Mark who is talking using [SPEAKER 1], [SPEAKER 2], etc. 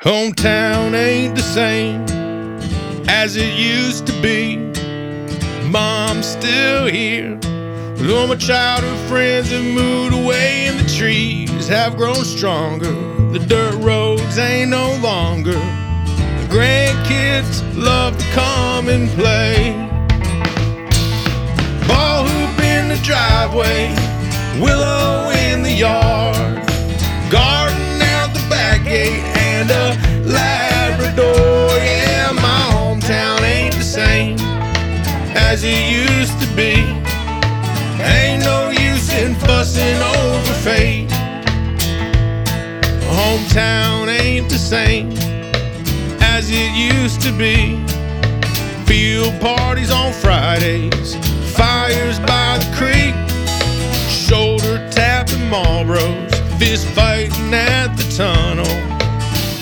[SPEAKER 1] Hometown ain't the same as it used to be. Mom's still here, but all my childhood friends have moved away, and the trees have grown stronger. The dirt roads ain't no longer. The grandkids love to come and play. Ball hoop in the driveway, willow in the yard, garden out the back gate, and a Labrador. Yeah, my hometown ain't the same as it used to be. Ain't no use in fussing over fate. Hometown ain't the same as it used to be. Field parties on Fridays, fires by the creek, shoulder tapping Marlboros, fist fighting at the tunnel.